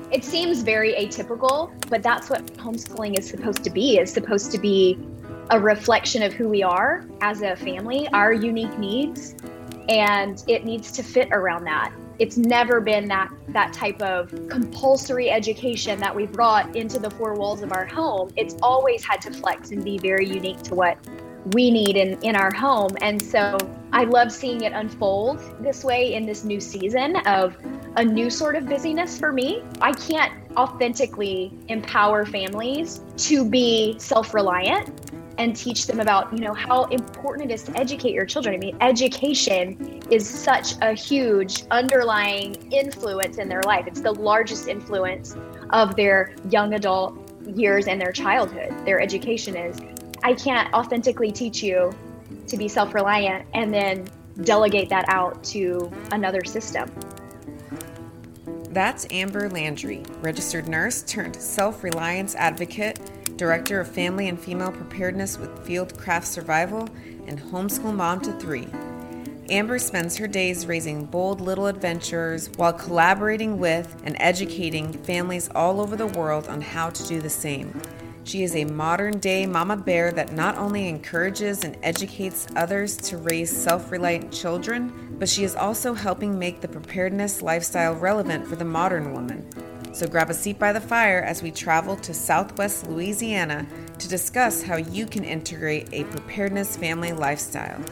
It seems very atypical, but that's what homeschooling is supposed to be. It's supposed to be a reflection of who we are as a family, our unique needs, and it needs to fit around that. It's never been that type of compulsory education that we brought into the four walls of our home. It's always had to flex and be very unique to what we need in our home. And so I love seeing it unfold this way in this new season of a new sort of busyness for me. I can't authentically empower families to be self-reliant and teach them about, how important it is to educate your children. I mean, education is such a huge underlying influence in their life. It's the largest influence of their young adult years and their childhood. Their education is. I can't authentically teach you to be self-reliant and then delegate that out to another system. That's Amber Landry, registered nurse turned self-reliance advocate, director of family and female preparedness with Fieldcraft Survival, and homeschool mom to 3. Amber spends her days raising bold little adventurers while collaborating with and educating families all over the world on how to do the same. She is a modern-day mama bear that not only encourages and educates others to raise self-reliant children, but she is also helping make the preparedness lifestyle relevant for the modern woman. So grab a seat by the fire as we travel to Southwest Louisiana to discuss how you can integrate a preparedness family lifestyle.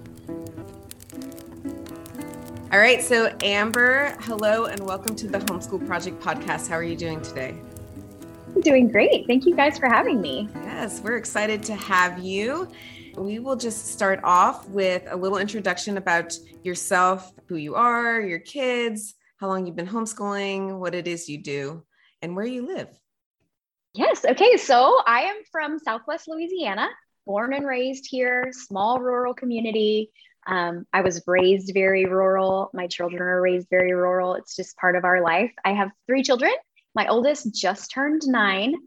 All right, so Amber, hello and welcome to the Homeschool Project podcast. How are you doing today? I'm doing great. Thank you guys for having me. Yes, we're excited to have you. We will just start off with a little introduction about yourself, who you are, your kids, how long you've been homeschooling, what it is you do, and where you live. Yes. Okay. So I am from Southwest Louisiana, born and raised here, small rural community. I was raised very rural. My children are raised very rural. It's just part of our life. I have 3 children. My oldest just turned 9.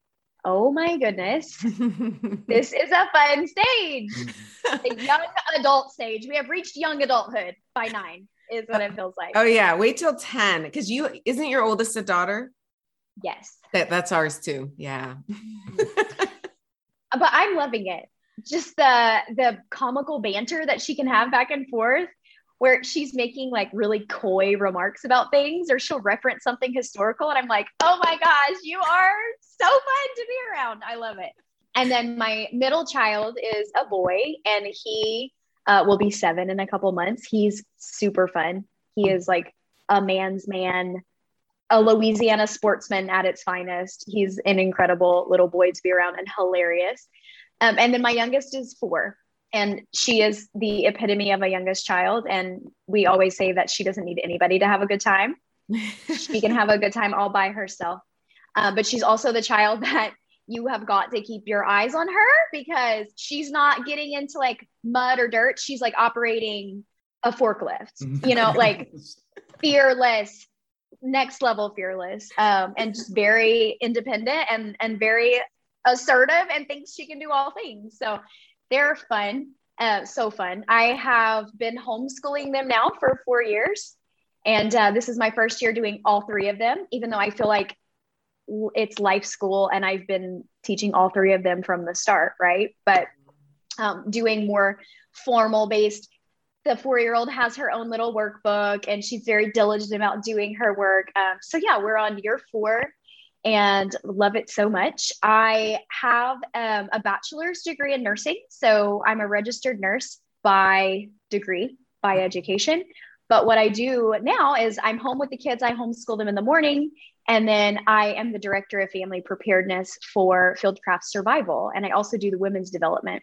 Oh my goodness. This is a fun stage. A young adult stage. We have reached young adulthood by 9 is what it feels like. Oh yeah. Wait till 10. Because isn't your oldest a daughter? Yes. That's ours too. Yeah. But I'm loving it. Just the comical banter that she can have back and forth, where she's making like really coy remarks about things, or she'll reference something historical. And I'm like, oh my gosh, you are so fun to be around. I love it. And then my middle child is a boy, and he will be 7 in a couple months. He's super fun. He is like a man's man, a Louisiana sportsman at its finest. He's an incredible little boy to be around and hilarious. And then my youngest is 4. And she is the epitome of a youngest child. And we always say that she doesn't need anybody to have a good time. She can have a good time all by herself. But she's also the child that you have got to keep your eyes on her, because she's not getting into like mud or dirt. She's like operating a forklift, like fearless, next level fearless, and just very independent and very assertive, and thinks she can do all things. So they're fun. So fun. I have been homeschooling them now for 4 years. And this is my first year doing all 3 of them, even though I feel like it's life school and I've been teaching all 3 of them from the start, right? But doing more formal based, the 4-year-old has her own little workbook and she's very diligent about doing her work. So yeah, we're on year 4. And love it so much. I have a bachelor's degree in nursing. So I'm a registered nurse by degree, by education. But what I do now is I'm home with the kids. I homeschool them in the morning. And then I am the director of family preparedness for Fieldcraft Survival. And I also do the women's development.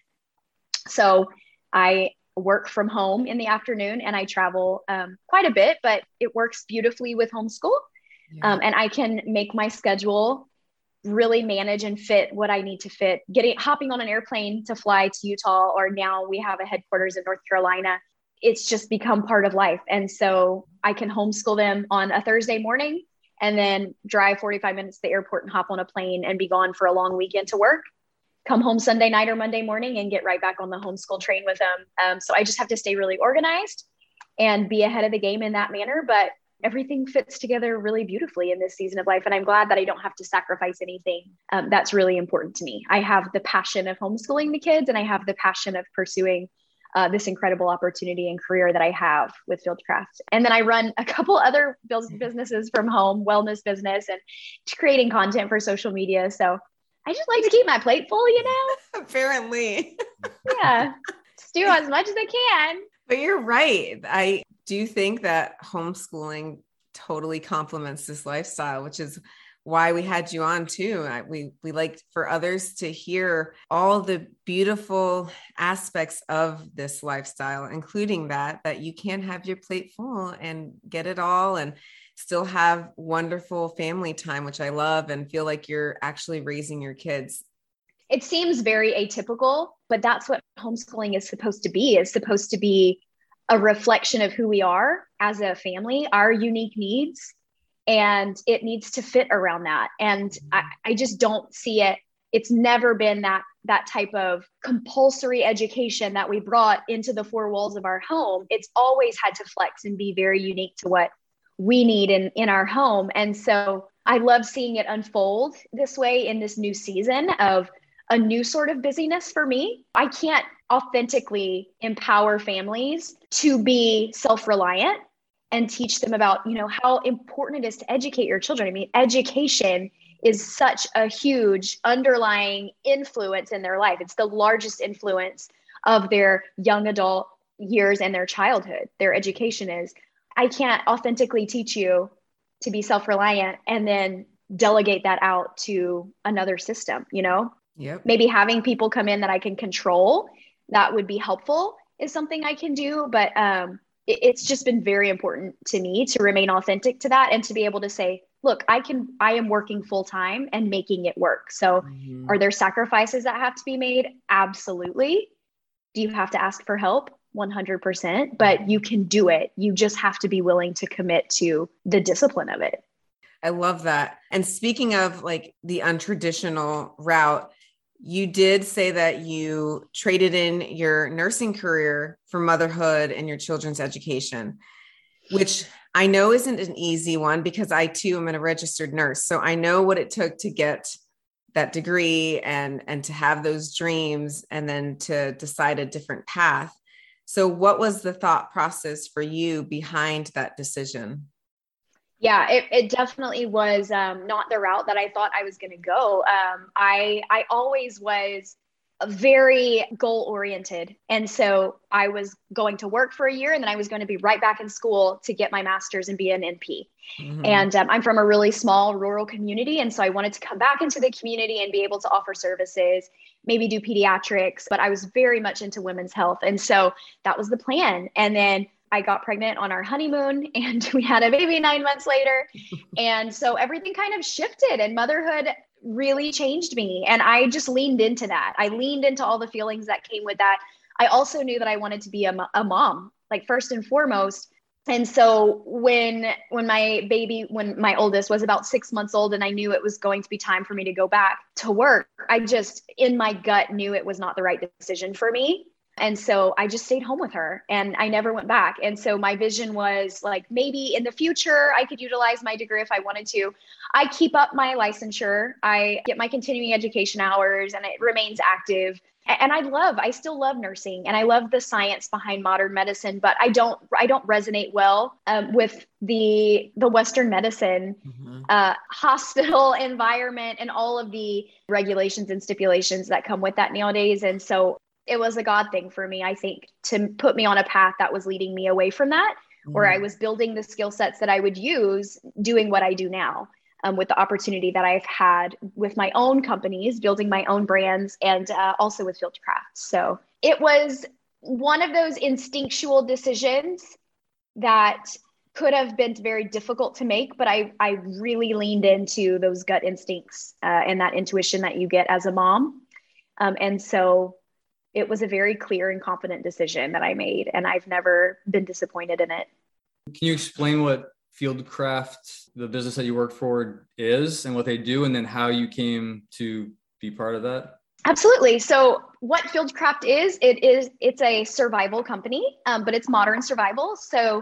So I work from home in the afternoon and I travel quite a bit, but it works beautifully with homeschool. Yeah. And I can make my schedule really manage and fit what I need to fit. Hopping on an airplane to fly to Utah, or now we have a headquarters in North Carolina. It's just become part of life. And so I can homeschool them on a Thursday morning and then drive 45 minutes to the airport and hop on a plane and be gone for a long weekend to work. Come home Sunday night or Monday morning and get right back on the homeschool train with them. So I just have to stay really organized and be ahead of the game in that manner. But everything fits together really beautifully in this season of life. And I'm glad that I don't have to sacrifice anything. That's really important to me. I have the passion of homeschooling the kids, and I have the passion of pursuing this incredible opportunity and career that I have with Fieldcraft. And then I run a couple other businesses from home, wellness business, and creating content for social media. So I just like to keep my plate full, Apparently. Yeah, just do as much as I can. But you're right. I do think that homeschooling totally complements this lifestyle, which is why we had you on too. We like for others to hear all the beautiful aspects of this lifestyle, including that you can have your plate full and get it all and still have wonderful family time, which I love, and feel like you're actually raising your kids. It seems very atypical, but that's what homeschooling is supposed to be. It's supposed to be a reflection of who we are as a family, our unique needs, and it needs to fit around that. And I just don't see it. It's never been that type of compulsory education that we brought into the four walls of our home. It's always had to flex and be very unique to what we need in our home. And so I love seeing it unfold this way in this new season of a new sort of busyness for me. I can't authentically empower families to be self-reliant and teach them about, how important it is to educate your children. I mean, education is such a huge underlying influence in their life. It's the largest influence of their young adult years and their childhood. Their education is. I can't authentically teach you to be self-reliant and then delegate that out to another system, Yep. Maybe having people come in that I can control, that would be helpful, is something I can do. But it's just been very important to me to remain authentic to that and to be able to say, look, I am working full time and making it work. So Are there sacrifices that have to be made? Absolutely. Do you have to ask for help? 100%, but you can do it. You just have to be willing to commit to the discipline of it. I love that. And speaking of like the untraditional route, you did say that you traded in your nursing career for motherhood and your children's education, which I know isn't an easy one because I too am a registered nurse. So I know what it took to get that degree and to have those dreams and then to decide a different path. So what was the thought process for you behind that decision? Yeah, it definitely was not the route that I thought I was going to go. I always was very goal oriented. And so I was going to work for a year and then I was going to be right back in school to get my master's and be an NP. Mm-hmm. And I'm from a really small rural community. And so I wanted to come back into the community and be able to offer services, maybe do pediatrics, but I was very much into women's health. And so that was the plan. And then I got pregnant on our honeymoon and we had a baby 9 months later. And so everything kind of shifted and motherhood really changed me. And I just leaned into that. I leaned into all the feelings that came with that. I also knew that I wanted to be a mom, like first and foremost. And so when my oldest was about 6 months old and I knew it was going to be time for me to go back to work, I just in my gut knew it was not the right decision for me. And so I just stayed home with her and I never went back. And so my vision was like, maybe in the future, I could utilize my degree if I wanted to. I keep up my licensure. I get my continuing education hours and it remains active. And I still love nursing and I love the science behind modern medicine, but I don't resonate well with the Western medicine hospital environment and all of the regulations and stipulations that come with that nowadays. And so it was a God thing for me, I think, to put me on a path that was leading me away from that, where I was building the skill sets that I would use doing what I do now, with the opportunity that I've had with my own companies, building my own brands, and also with Fieldcraft. So it was one of those instinctual decisions that could have been very difficult to make, but I really leaned into those gut instincts and that intuition that you get as a mom. And so it was a very clear and confident decision that I made, and I've never been disappointed in it. Can you explain what Fieldcraft, the business that you work for, is and what they do, and then how you came to be part of that? Absolutely. So what Fieldcraft is, it's a survival company, but it's modern survival. So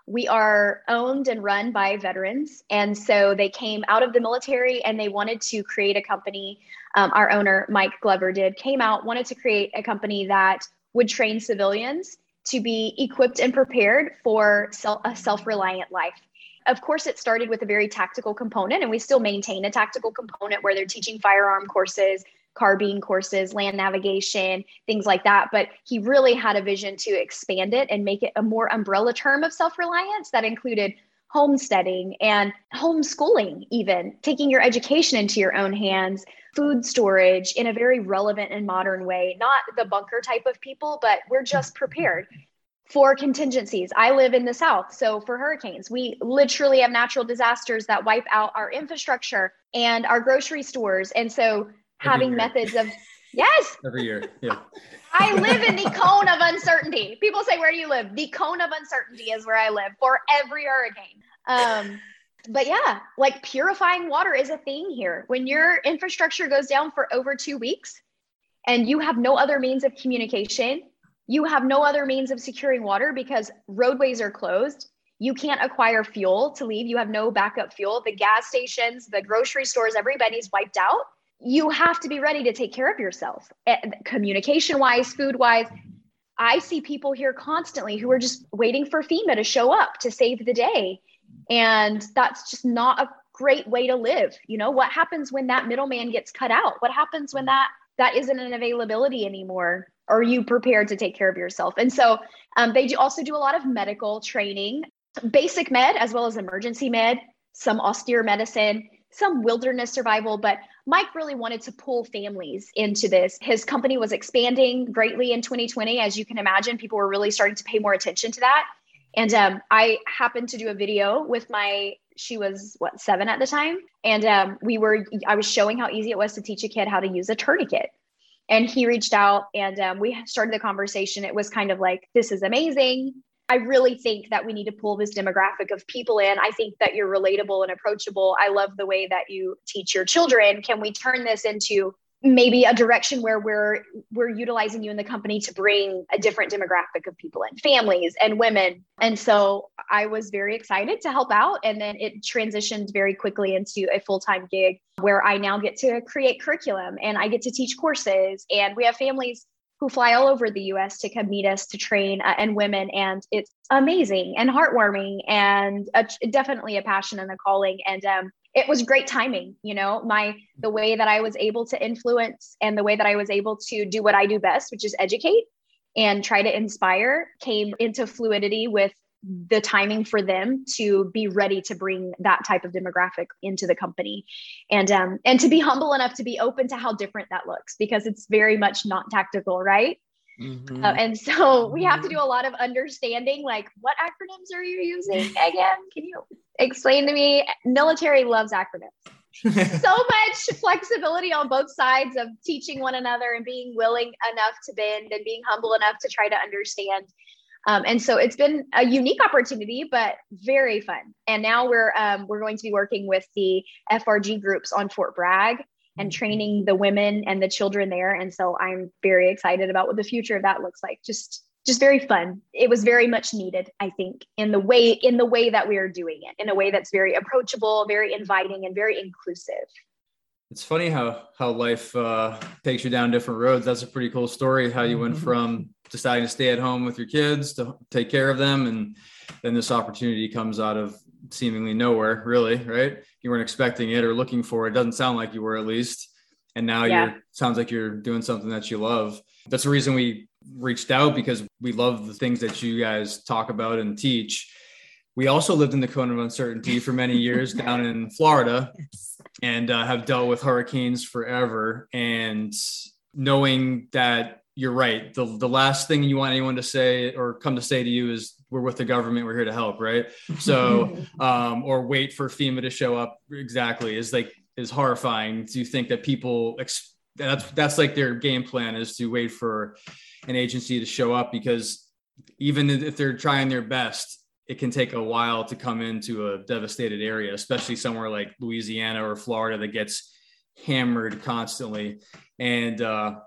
We are owned and run by veterans. And so they came out of the military and they wanted to create a company. Our owner, Mike Glover, came out, wanted to create a company that would train civilians to be equipped and prepared for a self-reliant life. Of course, it started with a very tactical component, and we still maintain a tactical component where they're teaching firearm courses, carbine courses, land navigation, things like that. But he really had a vision to expand it and make it a more umbrella term of self-reliance that included homesteading and homeschooling, even taking your education into your own hands, food storage in a very relevant and modern way, not the bunker type of people, but we're just prepared for contingencies. I live in the South. So for hurricanes, we literally have natural disasters that wipe out our infrastructure and our grocery stores. And so having methods of, yes. Every year. Yeah. I live in the cone of uncertainty. People say, where do you live? The cone of uncertainty is where I live for every hurricane. But yeah, like purifying water is a thing here. When your infrastructure goes down for over 2 weeks and you have no other means of communication, you have no other means of securing water because roadways are closed. You can't acquire fuel to leave. You have no backup fuel. The gas stations, the grocery stores, everybody's wiped out. You have to be ready to take care of yourself. Communication wise, food wise. I see people here constantly who are just waiting for FEMA to show up to save the day. And that's just not a great way to live. You know, what happens when that middleman gets cut out? What happens when that isn't an availability anymore? Are you prepared to take care of yourself? And so they also do a lot of medical training, basic med, as well as emergency med, some austere medicine, some wilderness survival. But Mike really wanted to pull families into this. His company was expanding greatly in 2020. As you can imagine, people were really starting to pay more attention to that. And I happened to do a video with she was 7 at the time. And I was showing how easy it was to teach a kid how to use a tourniquet. And he reached out and we started the conversation. It was kind of like, this is amazing. I really think that we need to pull this demographic of people in. I think that you're relatable and approachable. I love the way that you teach your children. Can we turn this into maybe a direction where we're utilizing you in the company to bring a different demographic of people in, families and women? And so I was very excited to help out. And then it transitioned very quickly into a full-time gig where I now get to create curriculum and I get to teach courses. And we have families who fly all over the US to come meet us to train and women. And it's amazing and heartwarming and definitely a passion and a calling. And it was great timing, you know, the way that I was able to influence and the way that I was able to do what I do best, which is educate and try to inspire, came into fluidity with the timing for them to be ready to bring that type of demographic into the company and to be humble enough to be open to how different that looks, because it's very much not tactical, right? Mm-hmm. And so we have to do a lot of understanding, like, what acronyms are you using again? Can you explain to me? Military loves acronyms. So much flexibility on both sides of teaching one another and being willing enough to bend and being humble enough to try to understand. And so it's been a unique opportunity, but very fun. And now we're going to be working with the FRG groups on Fort Bragg and training the women and the children there. And so I'm very excited about what the future of that looks like. Just very fun. It was very much needed, I think, in the way that we are doing it, in a way that's very approachable, very inviting, and very inclusive. It's funny how life takes you down different roads. That's a pretty cool story, how you went from deciding to stay at home with your kids to take care of them. And then this opportunity comes out of seemingly nowhere, really, right? You weren't expecting it or looking for it. Doesn't sound like you were, at least. And now sounds like you're doing something that you love. That's the reason we reached out, because we love the things that you guys talk about and teach. We also lived in the cone of uncertainty for many years down in Florida and have dealt with hurricanes forever. And knowing that you're right, the last thing you want anyone to say or come to say to you is, we're with the government, we're here to help, right? So, or wait for FEMA to show up, exactly, is horrifying. Do you think that people, that's like their game plan, is to wait for an agency to show up? Because even if they're trying their best, it can take a while to come into a devastated area, especially somewhere like Louisiana or Florida that gets hammered constantly. And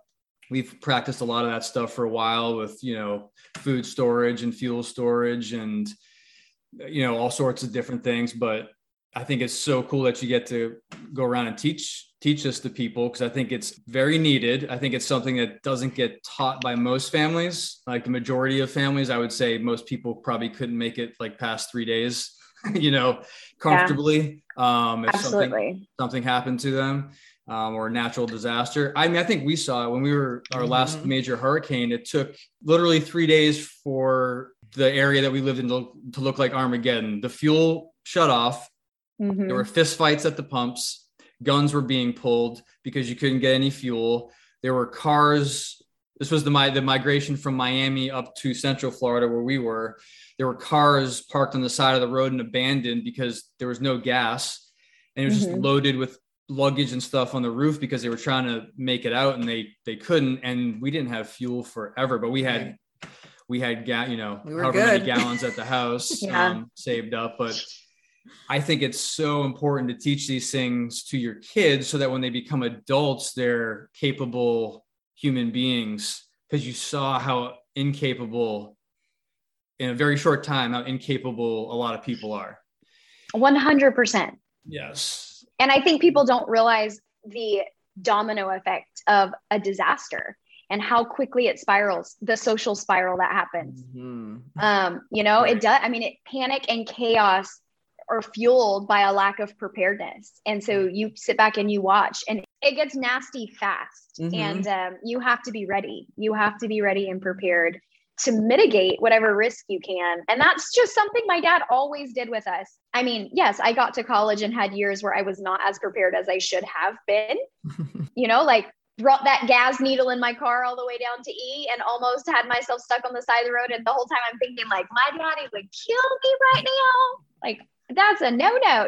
we've practiced a lot of that stuff for a while with, food storage and fuel storage. And all sorts of different things, but I think it's so cool that you get to go around and teach this to people, because I think it's very needed. I think it's something that doesn't get taught by most families. Like the majority of families, I would say most people probably couldn't make it like past 3 days, comfortably. If Absolutely. something happened to them, or a natural disaster. I mean, I think we saw it when we were our last major hurricane. It took literally 3 days for the area that we lived in to look like Armageddon. The fuel shut off. There were fist fights at the pumps. Guns were being pulled because you couldn't get any fuel. There were cars. This was the migration from Miami up to Central Florida where we were. There were cars parked on the side of the road and abandoned because there was no gas. And it was just loaded with luggage and stuff on the roof because they were trying to make it out and they couldn't. And we didn't have fuel forever, but we had however many gallons at the house saved up. But I think it's so important to teach these things to your kids so that when they become adults, they're capable human beings, because you saw how incapable in a very short time, how incapable a lot of people are. 100%. Yes. And I think people don't realize the domino effect of a disaster and how quickly it spirals, the social spiral that happens. It does. I mean, panic and chaos are fueled by a lack of preparedness. And so you sit back and you watch, and it gets nasty fast. And you have to be ready. You have to be ready and prepared to mitigate whatever risk you can. And that's just something my dad always did with us. I mean, yes, I got to college and had years where I was not as prepared as I should have been, like brought that gas needle in my car all the way down to E and almost had myself stuck on the side of the road. And the whole time I'm thinking like, my daddy would kill me right now. Like, that's a no-no,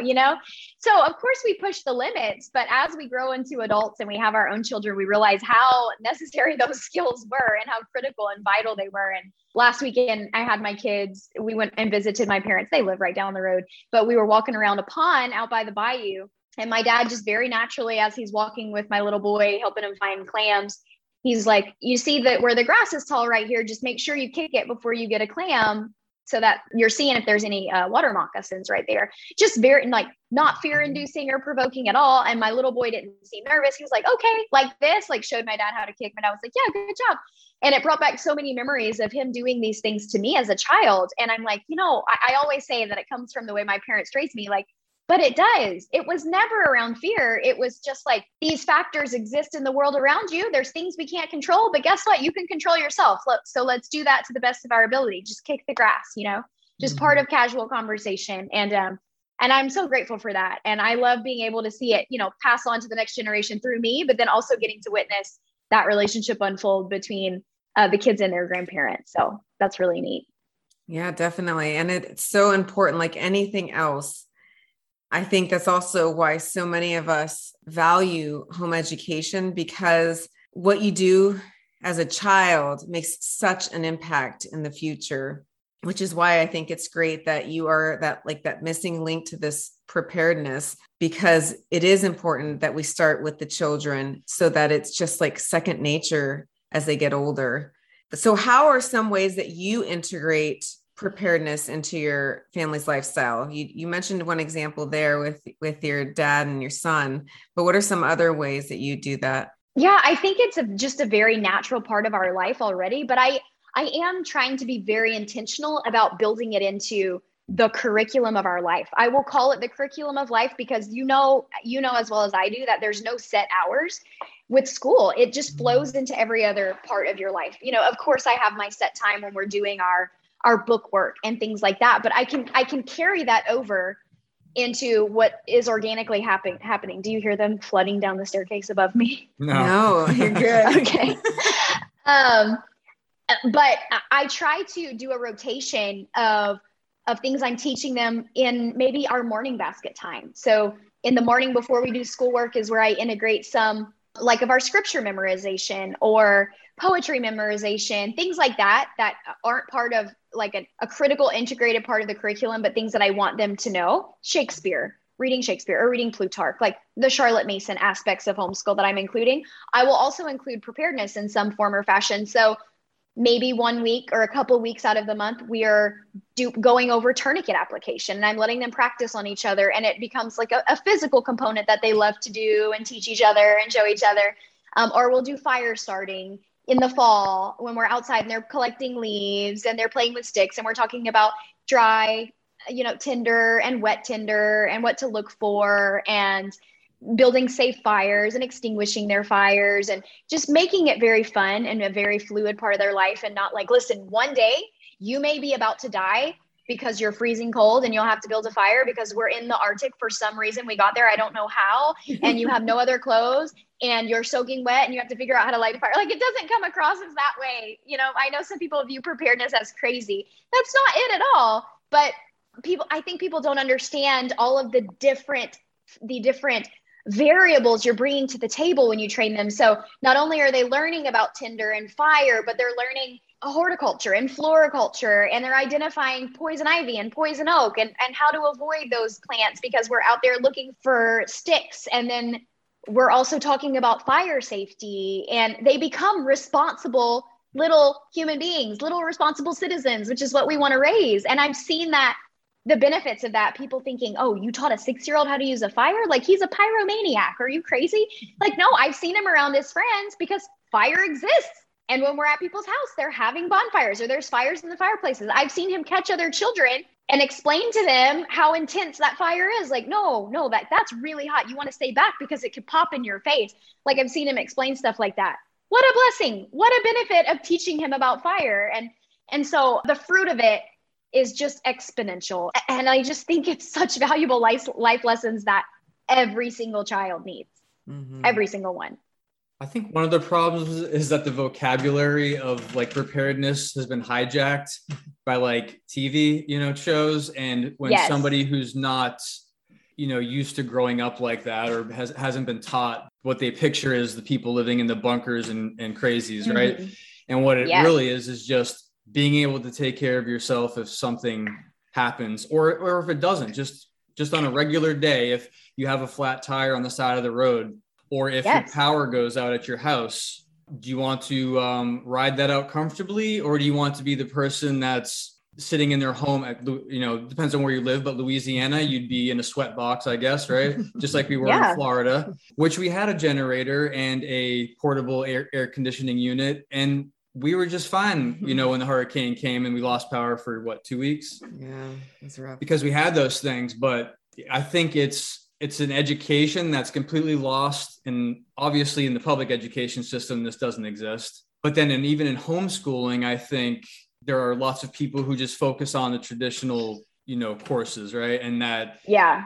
So of course we push the limits, but as we grow into adults and we have our own children, we realize how necessary those skills were and how critical and vital they were. And last weekend I had my kids, we went and visited my parents. They live right down the road, but we were walking around a pond out by the bayou. And my dad just very naturally, as he's walking with my little boy, helping him find clams, he's like, you see that where the grass is tall right here, just make sure you kick it before you get a clam, so that you're seeing if there's any water moccasins right there. Just very not fear inducing or provoking at all. And my little boy didn't seem nervous. He was like, okay, like this, showed my dad how to kick. And I was like, yeah, good job. And it brought back so many memories of him doing these things to me as a child. And I'm like, I always say that it comes from the way my parents raised me. But it does. It was never around fear. It was just like, these factors exist in the world around you. There's things we can't control, but guess what? You can control yourself. So let's do that to the best of our ability. Just kick the grass, just part of casual conversation. And I'm so grateful for that. And I love being able to see it, pass on to the next generation through me, but then also getting to witness that relationship unfold between the kids and their grandparents. So that's really neat. Yeah, definitely. And it's so important, like anything else. I think that's also why so many of us value home education, because what you do as a child makes such an impact in the future, which is why I think it's great that you are that missing link to this preparedness, because it is important that we start with the children so that it's just like second nature as they get older. So how are some ways that you integrate preparedness into your family's lifestyle? You mentioned one example there with your dad and your son, but what are some other ways that you do that? Yeah, I think it's just a very natural part of our life already, but I am trying to be very intentional about building it into the curriculum of our life. I will call it the curriculum of life because you know as well as I do that there's no set hours with school. It just flows into every other part of your life. Of course I have my set time when we're doing our book work and things like that, but I can carry that over into what is organically happening. Do you hear them flooding down the staircase above me? No, you're good. Okay. But I try to do a rotation of things I'm teaching them in maybe our morning basket time. So in the morning before we do schoolwork is where I integrate some of our scripture memorization or poetry memorization, things like that aren't part of a critical integrated part of the curriculum, but things that I want them to know. Reading Shakespeare or reading Plutarch, like the Charlotte Mason aspects of homeschool that I'm including. I will also include preparedness in some form or fashion. So maybe 1 week or a couple weeks out of the month, we are going over tourniquet application, and I'm letting them practice on each other. And it becomes like a physical component that they love to do and teach each other and show each other. Or we'll do fire starting in the fall when we're outside and they're collecting leaves and they're playing with sticks. And we're talking about dry, tinder and wet tinder and what to look for, and building safe fires and extinguishing their fires, and just making it very fun and a very fluid part of their life. And not like, listen, one day you may be about to die because you're freezing cold and you'll have to build a fire because we're in the Arctic for some reason. We got there, I don't know how, and you have no other clothes and you're soaking wet and you have to figure out how to light a fire. Like, it doesn't come across as that way. I know some people view preparedness as crazy. That's not it at all. But I think people don't understand all of the different variables you're bringing to the table when you train them. So not only are they learning about tinder and fire, but they're learning horticulture and floriculture, and they're identifying poison ivy and poison oak and how to avoid those plants because we're out there looking for sticks. And then we're also talking about fire safety, and they become responsible little human beings, little responsible citizens, which is what we want to raise. And I've seen that the benefits of that, people thinking, oh, you taught a 6-year-old how to use a fire? Like, he's a pyromaniac. Are you crazy? Like, no, I've seen him around his friends because fire exists. And when we're at people's house, they're having bonfires or there's fires in the fireplaces. I've seen him catch other children and explain to them how intense that fire is. Like, no, that's really hot. You want to stay back because it could pop in your face. Like, I've seen him explain stuff like that. What a blessing. What a benefit of teaching him about fire. And so the fruit of it is just exponential. And I just think it's such valuable life lessons that every single child needs. Mm-hmm. Every single one. I think one of the problems is that the vocabulary of like preparedness has been hijacked by like TV, shows. And when somebody who's not, used to growing up like that or hasn't been taught, what they picture is the people living in the bunkers and crazies, mm-hmm. right? And what it really is just being able to take care of yourself if something happens, or if it doesn't, just on a regular day, if you have a flat tire on the side of the road, or if your power goes out at your house, do you want to ride that out comfortably? Or do you want to be the person that's sitting in their home at, depends on where you live, but Louisiana, you'd be in a sweat box, I guess, right? Just like we were in Florida, which we had a generator and a portable air conditioning unit. And we were just fine, when the hurricane came and we lost power for 2 weeks? Yeah, that's rough. Because we had those things. But I think it's an education that's completely lost. And obviously in the public education system, this doesn't exist. But then even in homeschooling, I think there are lots of people who just focus on the traditional, courses, right? And that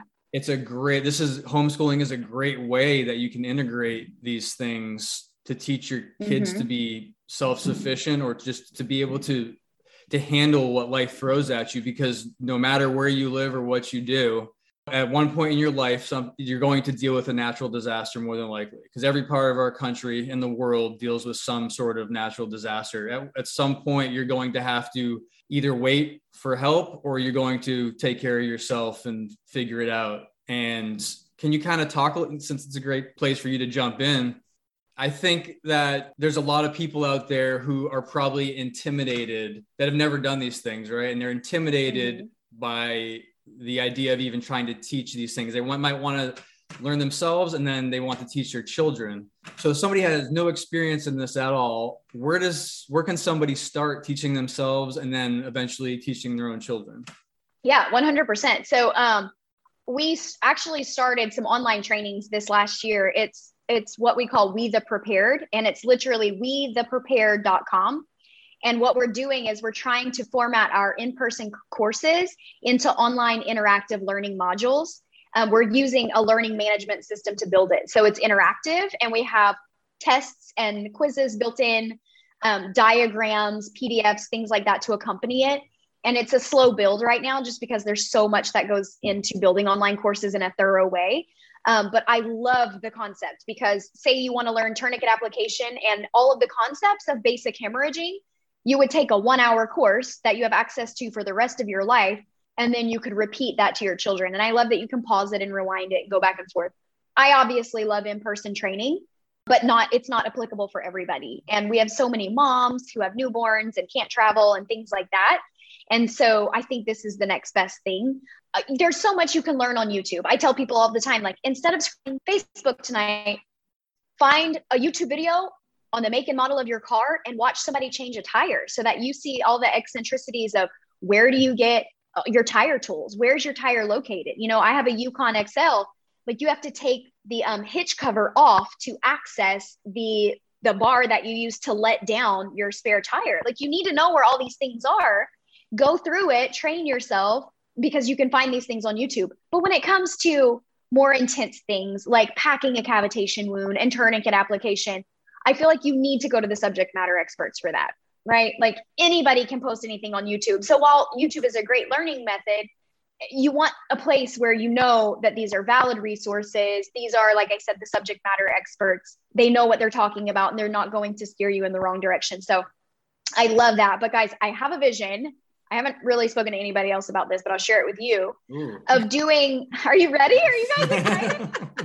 homeschooling is a great way that you can integrate these things to teach your kids to be self-sufficient, or just to be able to handle what life throws at you, because no matter where you live or what you do, at one point in your life, you're going to deal with a natural disaster more than likely, because every part of our country and the world deals with some sort of natural disaster. At some point, you're going to have to either wait for help or you're going to take care of yourself and figure it out. And can you kind of talk, since it's a great place for you to jump in, I think that there's a lot of people out there who are probably intimidated, that have never done these things, right? And they're intimidated by the idea of even trying to teach these things. They might want to learn themselves, and then they want to teach their children. So if somebody has no experience in this at all, where can somebody start teaching themselves and then eventually teaching their own children? Yeah, 100%. So we actually started some online trainings this last year. It's what we call We the Prepared, and it's literally wetheprepared.com. And what we're doing is we're trying to format our in-person courses into online interactive learning modules. We're using a learning management system to build it. So it's interactive, and we have tests and quizzes built in, diagrams, PDFs, things like that to accompany it. And it's a slow build right now, just because there's so much that goes into building online courses in a thorough way. But I love the concept, because say you want to learn tourniquet application and all of the concepts of basic hemorrhaging, you would take a 1-hour course that you have access to for the rest of your life. And then you could repeat that to your children. And I love that you can pause it and rewind it and go back and forth. I obviously love in-person training, but it's not applicable for everybody. And we have so many moms who have newborns and can't travel and things like that. And so I think this is the next best thing. There's so much you can learn on YouTube. I tell people all the time, like, instead of scrolling Facebook tonight, find a YouTube video on the make and model of your car and watch somebody change a tire so that you see all the eccentricities of where do you get your tire tools? Where's your tire located? You know, I have a Yukon XL, like you have to take the hitch cover off to access the bar that you use to let down your spare tire. Like, you need to know where all these things are, go through it, train yourself, because you can find these things on YouTube. But when it comes to more intense things like packing a cavitation wound and tourniquet application, I feel like you need to go to the subject matter experts for that, right? Like, anybody can post anything on YouTube. So while YouTube is a great learning method, you want a place where you know that these are valid resources. These are, like I said, the subject matter experts. They know what they're talking about and they're not going to steer you in the wrong direction. So I love that. But guys, I have a vision. I haven't really spoken to anybody else about this, but I'll share it with you. Of doing, are you ready? Are you guys excited?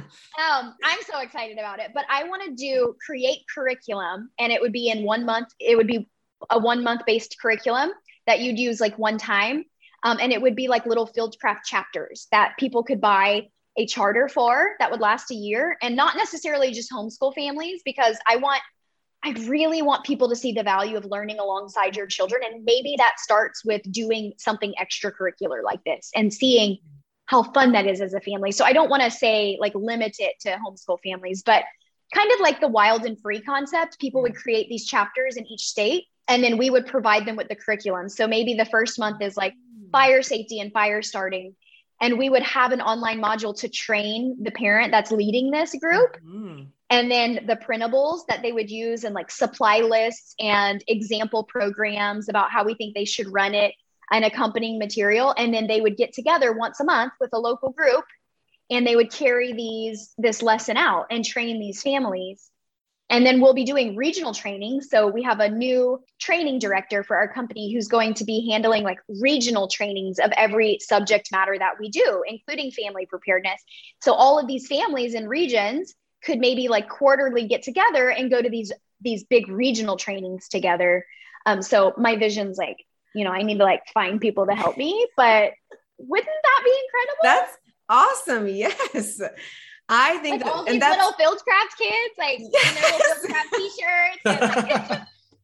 I'm so excited about it, but I want to create curriculum, and it would be in 1 month. It would be a 1 month based curriculum that you'd use like one time. And it would be like little Fieldcraft chapters that people could buy a charter for that would last a year, and not necessarily just homeschool families, because I really want people to see the value of learning alongside your children. And maybe that starts with doing something extracurricular like this and seeing how fun that is as a family. So I don't want to say like limit it to homeschool families, but kind of like the wild and free concept. People would create these chapters in each state, and then we would provide them with the curriculum. So maybe the first month is like fire safety and fire starting. And we would have an online module to train the parent that's leading this group. And then the printables that they would use, and like supply lists and example programs about how we think they should run it, and accompanying material. And then they would get together once a month with a local group, and they would carry this lesson out and train these families. And then we'll be doing regional training. So we have a new training director for our company who's going to be handling like regional trainings of every subject matter that we do, including family preparedness. So all of these families and regions could maybe like quarterly get together and go to these big regional trainings together. So my vision's like, you know, I need to like find people to help me, but wouldn't that be incredible? That's awesome. Yes. I think like all these little Fieldcraft kids, like in their little Fieldcraft t-shirts. And, like,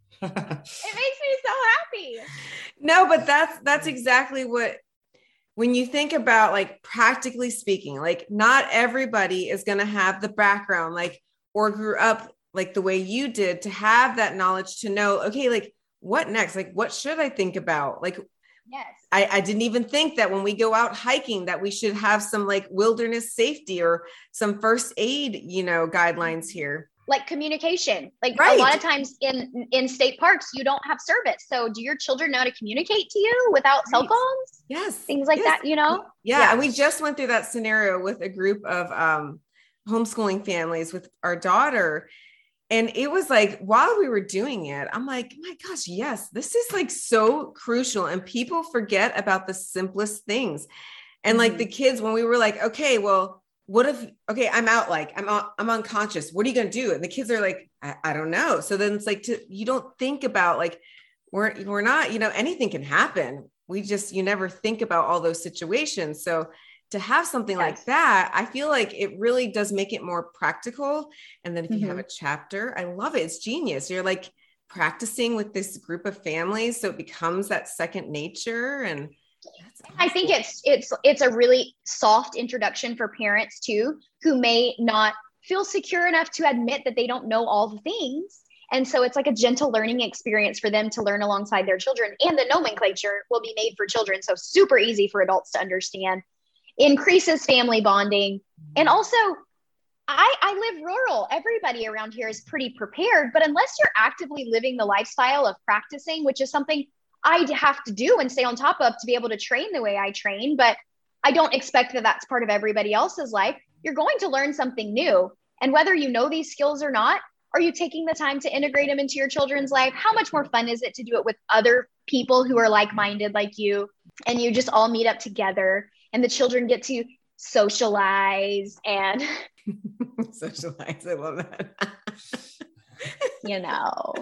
it makes me so happy. No, but that's exactly what, when you think about like practically speaking, like not everybody is going to have the background, like, or grew up like the way you did to have that knowledge to know, okay, like what next? Like, what should I think about? Like, yes. I didn't even think that when we go out hiking that we should have some like wilderness safety or some first aid, you know, guidelines here. Like communication, like right. A lot of times in state parks, you don't have service. So do your children know how to communicate to you without cell phones? Yes. Things like that, you know? Yeah. And we just went through that scenario with a group of homeschooling families with our daughter. And it was like, while we were doing it, I'm like, my gosh, yes, this is like so crucial. And people forget about the simplest things. And like the kids, when we were like, okay, well, what if, okay, I'm out, like I'm unconscious. What are you going to do? And the kids are like, I don't know. So then it's like, you don't think about like, we're not, you know, anything can happen. You never think about all those situations. So to have something like that, I feel like it really does make it more practical. And then if you have a chapter, I love it. It's genius. You're like practicing with this group of families. So it becomes that second nature. And awesome. I think it's a really soft introduction for parents too, who may not feel secure enough to admit that they don't know all the things. And so it's like a gentle learning experience for them to learn alongside their children, and the nomenclature will be made for children. So super easy for adults to understand. Increases family bonding. And also, I live rural. Everybody around here is pretty prepared, but unless you're actively living the lifestyle of practicing, which is something I have to do and stay on top of to be able to train the way I train, but I don't expect that that's part of everybody else's life, you're going to learn something new. And whether you know these skills or not, are you taking the time to integrate them into your children's life? How much more fun is it to do it with other people who are like-minded like you, and you just all meet up together? And the children get to socialize and socialize. I love that. you know.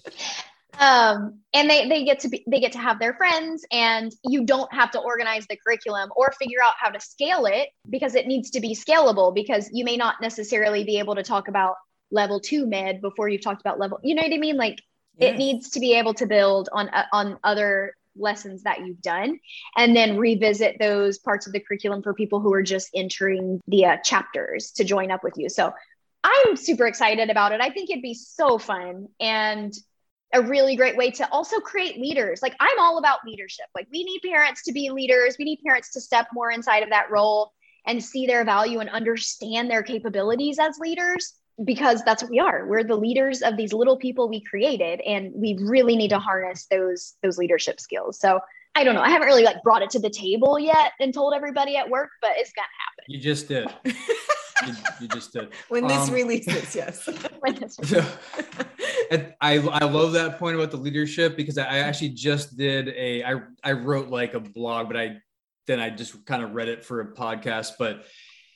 And they get to have their friends, and you don't have to organize the curriculum or figure out how to scale it, because it needs to be scalable, because you may not necessarily be able to talk about level 2 med before you've talked about level, you know what I mean? Like it needs to be able to build on other lessons that you've done, and then revisit those parts of the curriculum for people who are just entering the chapters to join up with you. So I'm super excited about it. I think it'd be so fun, and a really great way to also create leaders. Like I'm all about leadership. Like we need parents to be leaders. We need parents to step more inside of that role and see their value and understand their capabilities as leaders, because that's what we are. We're the leaders of these little people we created, and we really need to harness those leadership skills. So I don't know. I haven't really like brought it to the table yet and told everybody at work, but it's gonna happen. You just did. You just did. When this releases, yes. I love that point about the leadership, because I actually just did I wrote like a blog, but I just kind of read it for a podcast. But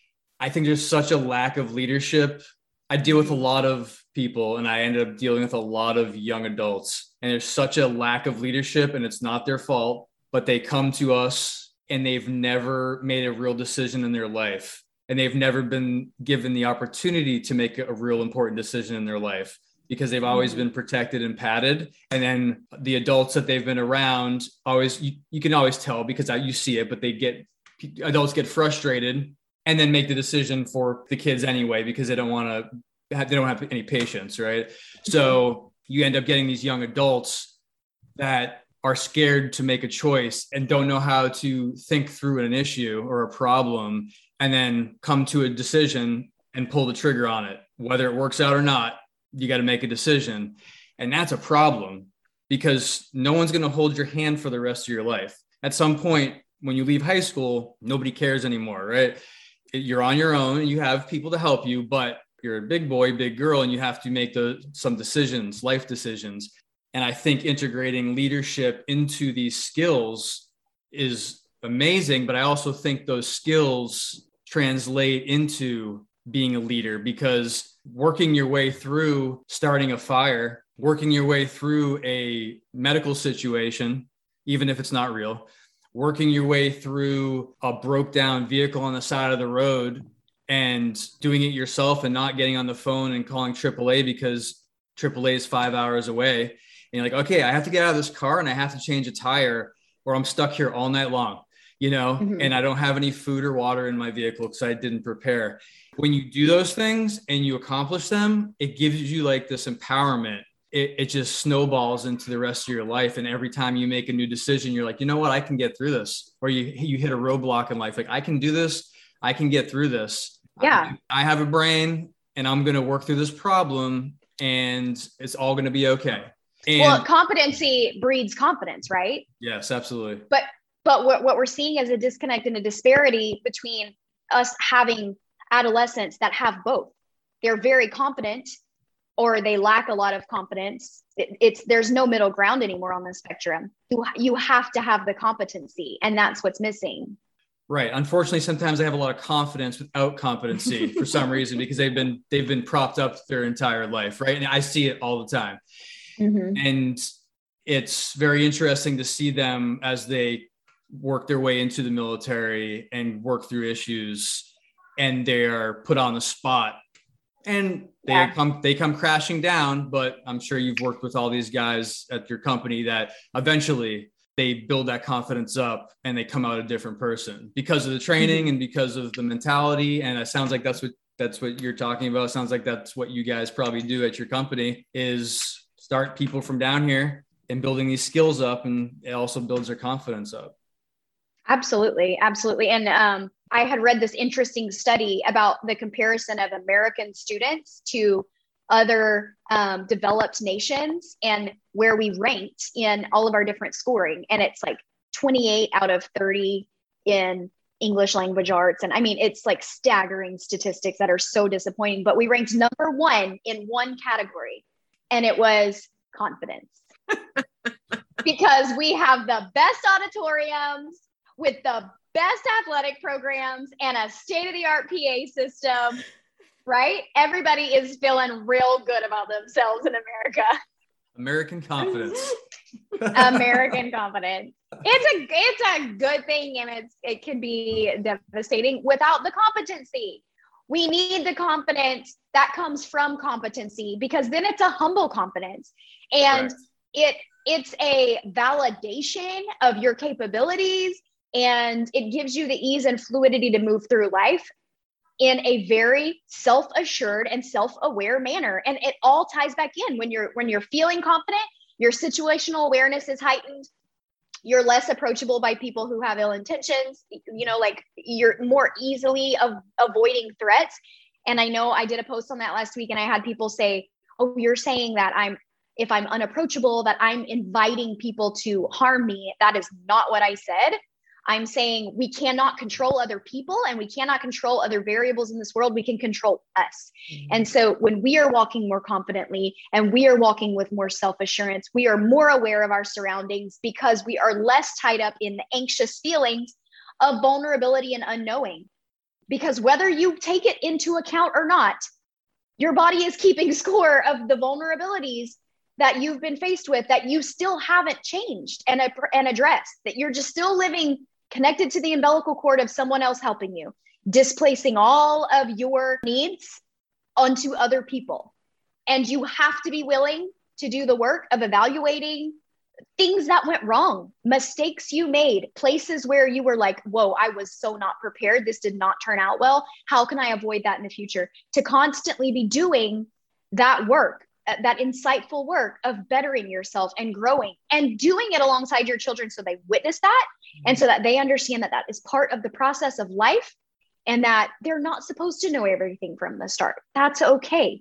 I think there's such a lack of leadership. I deal with a lot of people, and I ended up dealing with a lot of young adults, and there's such a lack of leadership, and it's not their fault, but they come to us and they've never made a real decision in their life. And they've never been given the opportunity to make a real important decision in their life, because they've always been protected and padded. And then the adults that they've been around always, you can always tell, because you see it, but adults get frustrated and then make the decision for the kids anyway, because they don't have any patience. Right. So you end up getting these young adults that are scared to make a choice and don't know how to think through an issue or a problem, and then come to a decision and pull the trigger on it. Whether it works out or not, you got to make a decision. And that's a problem, because no one's going to hold your hand for the rest of your life. At some point, when you leave high school, nobody cares anymore, right? You're on your own and you have people to help you, but you're a big boy, big girl, and you have to make some decisions, life decisions. And I think integrating leadership into these skills is amazing, but I also think those skills translate into being a leader, because working your way through starting a fire, working your way through a medical situation, even if it's not real, working your way through a broke down vehicle on the side of the road and doing it yourself, and not getting on the phone and calling AAA because AAA is 5 hours away. And you're like, okay, I have to get out of this car and I have to change a tire, or I'm stuck here all night long, and I don't have any food or water in my vehicle because I didn't prepare. When you do those things and you accomplish them, it gives you like this empowerment. It just snowballs into the rest of your life. And every time you make a new decision, you're like, you know what, I can get through this. Or you hit a roadblock in life. Like, I can do this. I can get through this. Yeah. I have a brain, and I'm going to work through this problem, and it's all going to be okay. And competency breeds confidence, right? Yes, absolutely. But what we're seeing is a disconnect and a disparity between us having adolescents that have both. They're very competent, or they lack a lot of confidence. There's no middle ground anymore on the spectrum. You have to have the competency, and that's what's missing. Right. Unfortunately, sometimes they have a lot of confidence without competency for some reason, because they've been propped up their entire life. Right. And I see it all the time. Mm-hmm. And it's very interesting to see them as they work their way into the military and work through issues, and they are put on the spot, and they come crashing down. But I'm sure you've worked with all these guys at your company that eventually they build that confidence up and they come out a different person because of the training and because of the mentality. And it sounds like that's what you're talking about. It sounds like that's what you guys probably do at your company, is start people from down here and building these skills up, and it also builds their confidence up. Absolutely. Absolutely. And I had read this interesting study about the comparison of American students to other developed nations and where we ranked in all of our different scoring. And it's like 28 out of 30 in English language arts. And I mean, it's like staggering statistics that are so disappointing, but we ranked number 1 in one category, and it was confidence. Because we have the best auditoriums with the best athletic programs and a state-of-the-art PA system. right? Everybody is feeling real good about themselves in America. American confidence. American confidence. It's a good thing, and it can be devastating without the competency. We need the confidence that comes from competency, because then it's a humble confidence, and it's a validation of your capabilities, and it gives you the ease and fluidity to move through life in a very self-assured and self-aware manner. And it all ties back in when you're feeling confident, your situational awareness is heightened. You're less approachable by people who have ill intentions, like you're more easily avoiding threats. And I know I did a post on that last week, and I had people say, oh, you're saying that if I'm unapproachable, that I'm inviting people to harm me. That is not what I said. I'm saying we cannot control other people, and we cannot control other variables in this world. We can control us. Mm-hmm. And so when we are walking more confidently and we are walking with more self-assurance, we are more aware of our surroundings, because we are less tied up in the anxious feelings of vulnerability and unknowing. Because whether you take it into account or not, your body is keeping score of the vulnerabilities that you've been faced with, that you still haven't changed and addressed, that you're just still living connected to the umbilical cord of someone else helping you, displacing all of your needs onto other people. And you have to be willing to do the work of evaluating things that went wrong, mistakes you made, places where you were like, whoa, I was so not prepared. This did not turn out well. How can I avoid that in the future? To constantly be doing that work, that insightful work of bettering yourself and growing, and doing it alongside your children so they witness that, and so that they understand that that is part of the process of life, and that they're not supposed to know everything from the start. That's okay.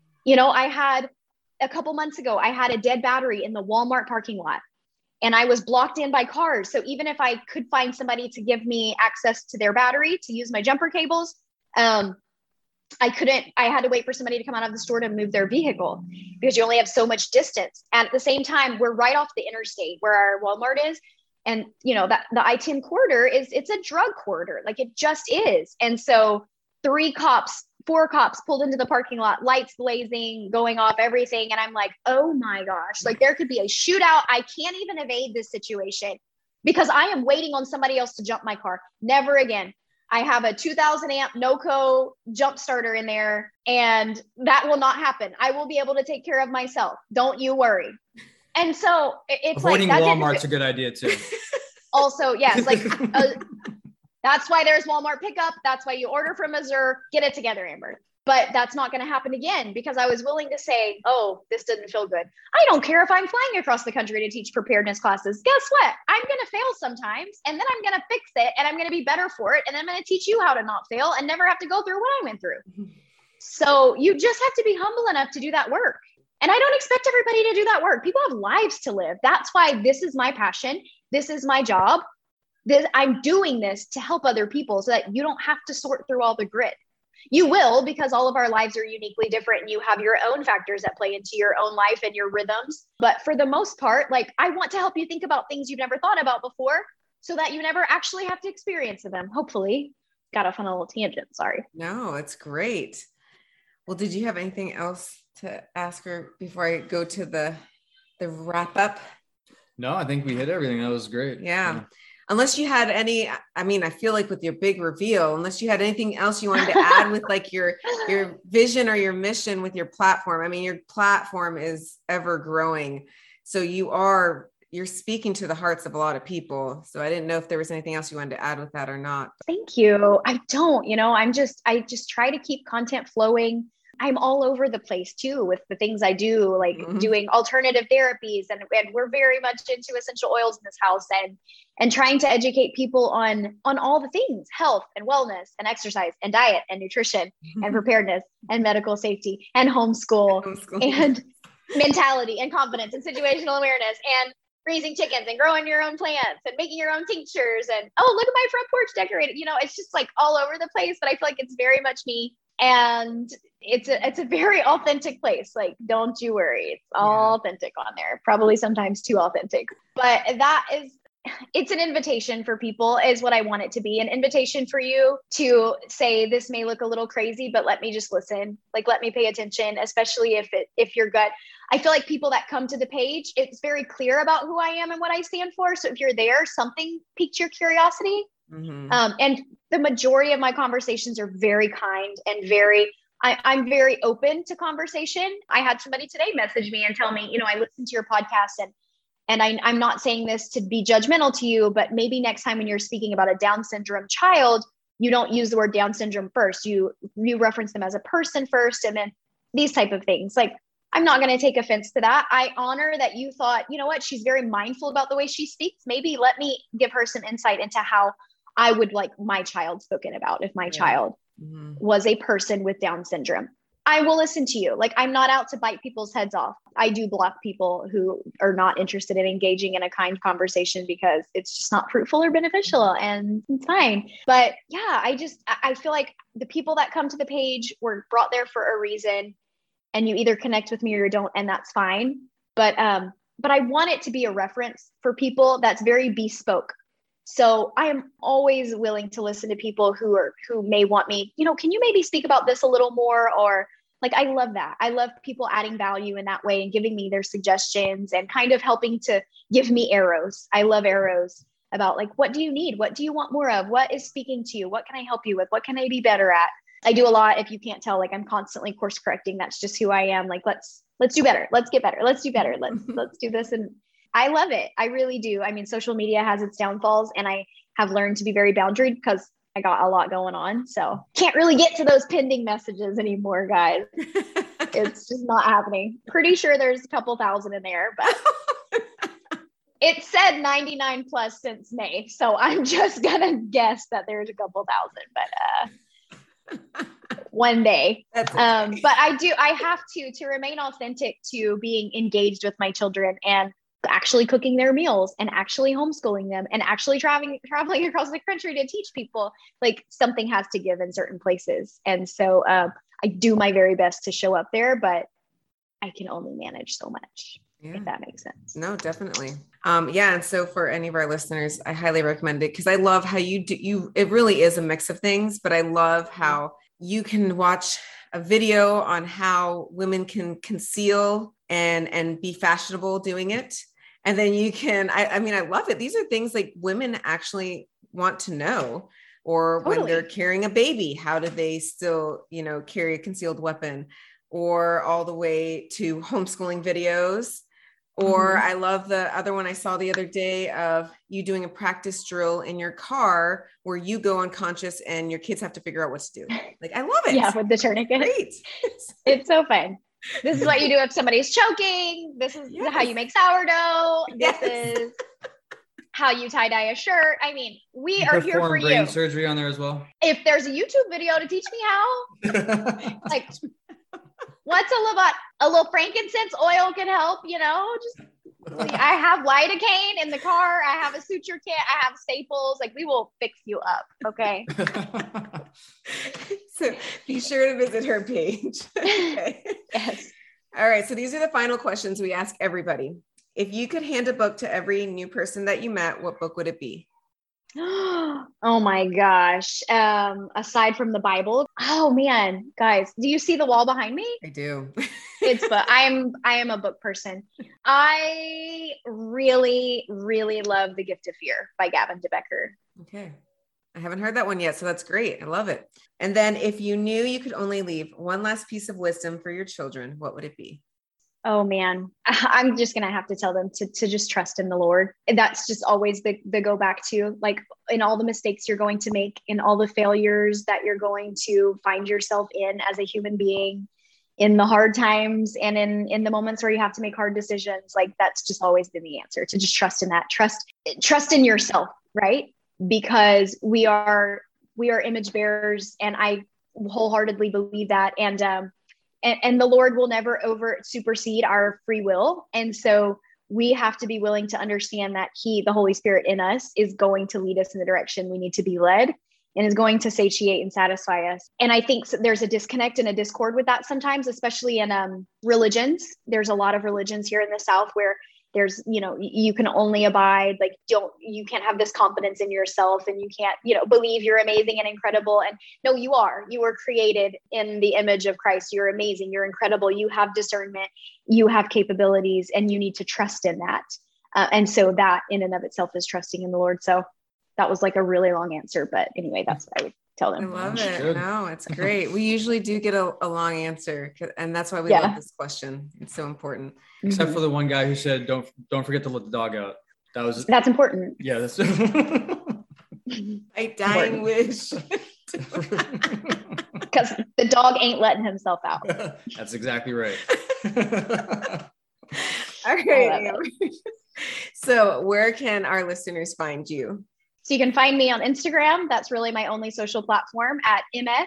I had a couple months ago, I had a dead battery in the Walmart parking lot, and I was blocked in by cars. So even if I could find somebody to give me access to their battery to use my jumper cables, I had to wait for somebody to come out of the store to move their vehicle, because you only have so much distance. And at the same time, we're right off the interstate where our Walmart is. And that the I-10 corridor it's a drug corridor. Like, it just is. And so 4 cops pulled into the parking lot, lights blazing, going off, everything. And I'm like, oh my gosh, like there could be a shootout. I can't even evade this situation because I am waiting on somebody else to jump my car. Never again. I have a 2000 amp NOCO jump starter in there, and that will not happen. I will be able to take care of myself. Don't you worry. And so it's avoiding like Walmart's a good idea too. Also, yes, like that's why there's Walmart pickup. That's why you order from Missouri. Get it together, Amber. But that's not going to happen again, because I was willing to say, oh, this didn't feel good. I don't care if I'm flying across the country to teach preparedness classes. Guess what? I'm going to fail sometimes, and then I'm going to fix it, and I'm going to be better for it. And I'm going to teach you how to not fail and never have to go through what I went through. So you just have to be humble enough to do that work. And I don't expect everybody to do that work. People have lives to live. That's why this is my passion. This is my job. I'm doing this to help other people so that you don't have to sort through all the grit. You will, because all of our lives are uniquely different, and you have your own factors that play into your own life and your rhythms. But for the most part, like, I want to help you think about things you've never thought about before so that you never actually have to experience them. Hopefully. Got off on a little tangent. Sorry. No, it's great. Well, did you have anything else to ask her before I go to the wrap up? No, I think we hit everything. That was great. Yeah. Unless you had any, I feel like with your big reveal, unless you had anything else you wanted to add with like your vision or your mission with your platform. Your platform is ever growing. So you're speaking to the hearts of a lot of people. So I didn't know if there was anything else you wanted to add with that or not. Thank you. I don't, I just try to keep content flowing. I'm all over the place too with the things I do, like doing alternative therapies, and we're very much into essential oils in this house, and trying to educate people on all the things, health and wellness and exercise and diet and nutrition and preparedness and medical safety and homeschool and mentality and confidence and situational awareness and raising chickens and growing your own plants and making your own tinctures. And, oh, look at my front porch decorated. It's just like all over the place, but I feel like it's very much me. And it's a very authentic place. Like, don't you worry. It's all authentic on there. Probably sometimes too authentic, but that is it's an invitation for people is what I want it to be. An invitation for you to say, this may look a little crazy, but let me just listen. Like, let me pay attention, especially if your gut, I feel like people that come to the page, it's very clear about who I am and what I stand for. So if you're there, something piqued your curiosity. Mm-hmm. And the majority of my conversations are very kind and I'm very open to conversation. I had somebody today message me and tell me, I listened to your podcast and I'm not saying this to be judgmental to you, but maybe next time when you're speaking about a Down syndrome child, you don't use the word Down syndrome first. You reference them as a person first, and then these type of things. Like, I'm not going to take offense to that. I honor that you thought, you know what, she's very mindful about the way she speaks. Maybe let me give her some insight into how I would like my child spoken about if my child was a person with Down syndrome. I will listen to you. Like, I'm not out to bite people's heads off. I do block people who are not interested in engaging in a kind conversation because it's just not fruitful or beneficial, and it's fine. But yeah, I feel like the people that come to the page were brought there for a reason, and you either connect with me or you don't, and that's fine. But I want it to be a reference for people that's very bespoke. So I am always willing to listen to people who may want me, can you maybe speak about this a little more? Or like, I love that. I love people adding value in that way and giving me their suggestions and kind of helping to give me arrows. I love arrows about like, what do you need? What do you want more of? What is speaking to you? What can I help you with? What can I be better at? I do a lot. If you can't tell, like, I'm constantly course correcting. That's just who I am. Like, let's do better. Let's get better. Let's do better. Let's do this. And I love it. I really do. I mean, social media has its downfalls, and I have learned to be very boundaried because I got a lot going on. So can't really get to those pending messages anymore, guys. It's just not happening. Pretty sure there's a couple thousand in there, but it said 99 plus since May. So I'm just going to guess that there's a couple thousand, but one day. But I have to remain authentic to being engaged with my children and actually cooking their meals and actually homeschooling them and actually traveling across the country to teach people. Like, something has to give in certain places. And so I do my very best to show up there, but I can only manage so much, if that makes sense. No, definitely. And so for any of our listeners, I highly recommend it because I love how it really is a mix of things, but I love how you can watch a video on how women can conceal and be fashionable doing it. And then you can, I mean, I love it. These are things like women actually want to know, or when they're carrying a baby, how do they still, carry a concealed weapon, or all the way to homeschooling videos. Or I love the other one I saw the other day of you doing a practice drill in your car where you go unconscious and your kids have to figure out what to do. Like, I love it. Yeah, with the tourniquet. Great. It's so fun. This is what you do if somebody's choking. This is how you make sourdough. This is how you tie-dye a shirt. I mean, we are here for you. Brain surgery on there as well. If there's a YouTube video to teach me how, like, what's a little frankincense oil can help, just I have lidocaine in the car. I have a suture kit. I have staples. Like, we will fix you up. Okay. So be sure to visit her page. Okay. Yes. All right. So these are the final questions we ask everybody. If you could hand a book to every new person that you met, what book would it be? Oh my gosh. Aside from the Bible. Oh man, guys, do you see the wall behind me? I do. I am a book person. I really, really love The Gift of Fear by Gavin de Becker. Okay. I haven't heard that one yet, so that's great. I love it. And then if you knew you could only leave one last piece of wisdom for your children, what would it be? Oh man, I'm just going to have to tell them to just trust in the Lord. That's just always the go back to, like, in all the mistakes you're going to make, in all the failures that you're going to find yourself in as a human being, in the hard times and in the moments where you have to make hard decisions. Like, that's just always been the answer, to just trust in that, trust in yourself. Right. Because we are image bearers, and I wholeheartedly believe that. And the Lord will never supersede our free will. And so we have to be willing to understand that the Holy Spirit in us, is going to lead us in the direction we need to be led, and is going to satiate and satisfy us. And I think there's a disconnect and a discord with that sometimes, especially in religions. There's a lot of religions here in the South where there's, you can only abide, like, you can't have this confidence in yourself, and you can't, believe you're amazing and incredible. And no, you were created in the image of Christ. You're amazing. You're incredible. You have discernment, you have capabilities, and you need to trust in that. And so that in and of itself is trusting in the Lord. So that was like a really long answer, but anyway, that's what I would tell them. I love it. No, it's great. We usually do get a long answer, and that's why we love this question. It's so important. Except for the one guy who said, don't forget to let the dog out. That's important. Yeah. That's a dying wish. Because the dog ain't letting himself out. That's exactly right. All right. So where can our listeners find you? So you can find me on Instagram. That's really my only social platform, at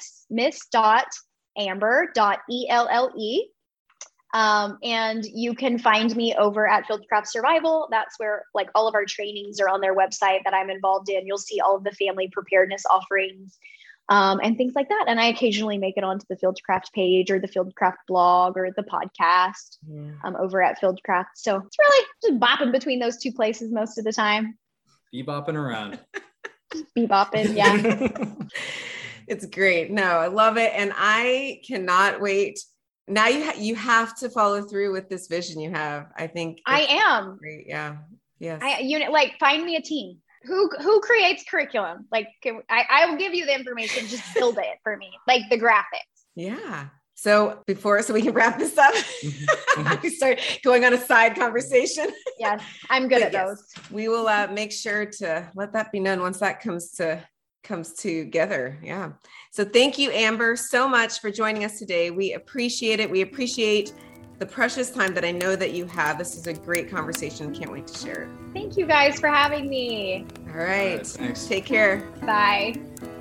miss.amber.elle. And you can find me over at Fieldcraft Survival. That's where like all of our trainings are on their website that I'm involved in. You'll see all of the family preparedness offerings and things like that. And I occasionally make it onto the Fieldcraft page or the Fieldcraft blog or the podcast over at Fieldcraft. So it's really just bopping between those two places most of the time. Bebopping around. Bebopping, yeah. It's great. No, I love it. And I cannot wait. Now you have to follow through with this vision you have. I think I am. Great. Yeah. Yes. Find me a team. Who creates curriculum? Like, I will give you the information. Just build it for me, like the graphics. Yeah. So we can wrap this up, we start going on a side conversation. Yes, I'm good at those. We will make sure to let that be known once that comes together. Yeah. So thank you, Amber, so much for joining us today. We appreciate it. We appreciate the precious time that I know that you have. This is a great conversation. Can't wait to share it. Thank you guys for having me. All right. Thanks. Take care. Bye.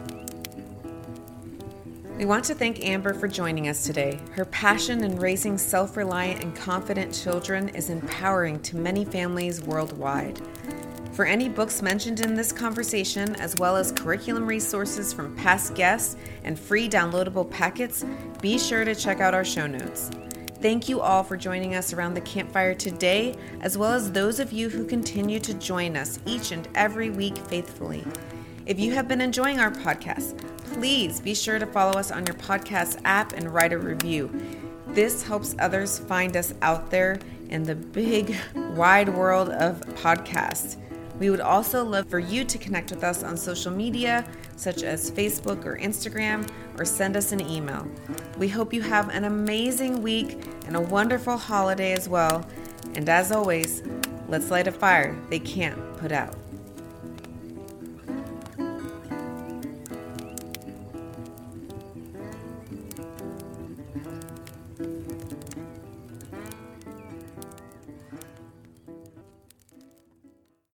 We want to thank Amber for joining us today. Her passion in raising self-reliant and confident children is empowering to many families worldwide. For any books mentioned in this conversation, as well as curriculum resources from past guests and free downloadable packets, be sure to check out our show notes. Thank you all for joining us around the campfire today, as well as those of you who continue to join us each and every week faithfully. If you have been enjoying our podcast, please be sure to follow us on your podcast app and write a review. This helps others find us out there in the big, wide world of podcasts. We would also love for you to connect with us on social media, such as Facebook or Instagram, or send us an email. We hope you have an amazing week and a wonderful holiday as well. And as always, let's light a fire they can't put out.